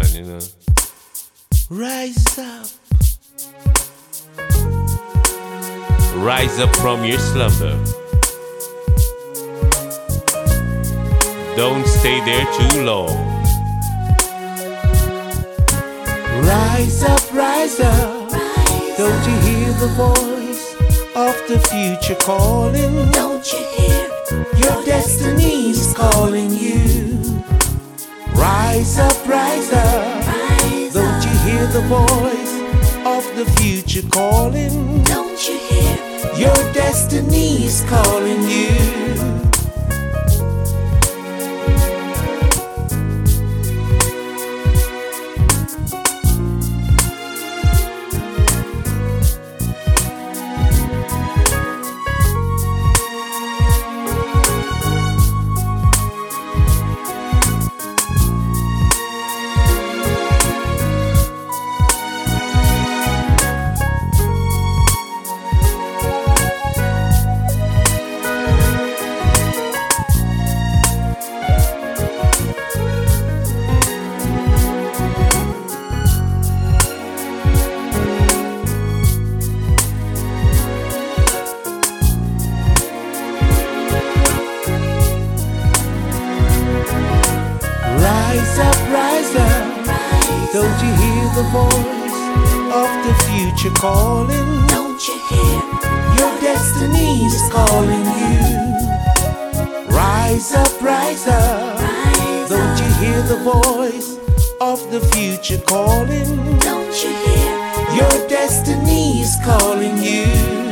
man, you know. Rise up. Rise up from your slumber. Don't stay there too long. Rise up, rise up. Don't you hear the voice of the future calling? Don't you hear? Your destiny's calling you. Rise up, rise up. Don't you hear the voice of the future calling? Don't you hear? Your destiny's calling you. Rise up, rise up. Don't you hear the voice of the future calling? Don't you hear? Your destiny's calling you. Rise up, rise up. Don't you hear the voice of the future calling? Don't you hear? Your destiny's calling you.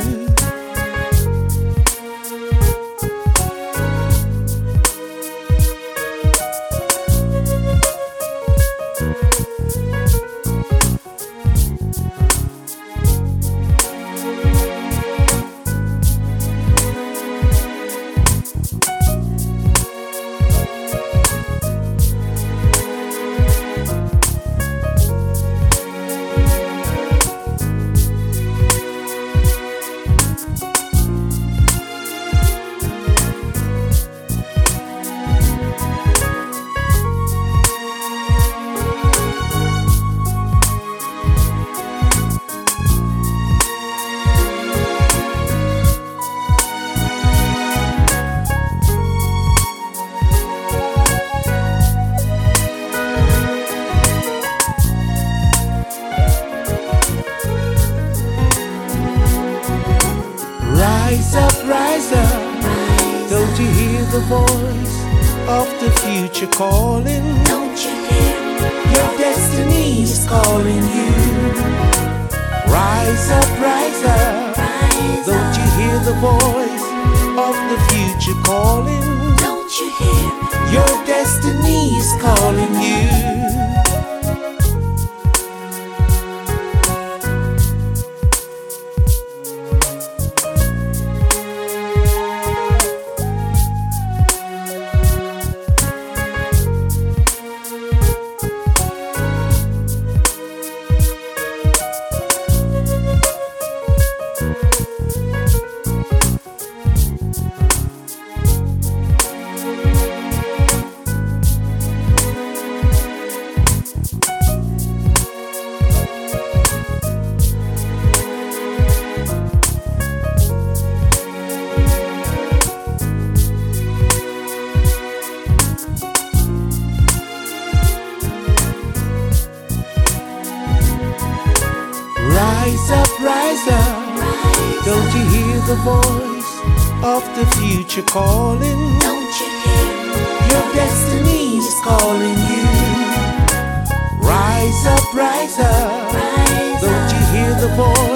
Rise up, rise up. Don't you hear the voice of the future calling? Don't you hear? Your destiny's calling you. Rise up, rise up. Don't you hear the voice of the future calling? Don't you hear? Your destiny's calling you. Rise up, rise up. Don't you hear the voice of the future calling? Don't you hear? Your destiny's calling you. Rise up, rise up. Don't you hear the voice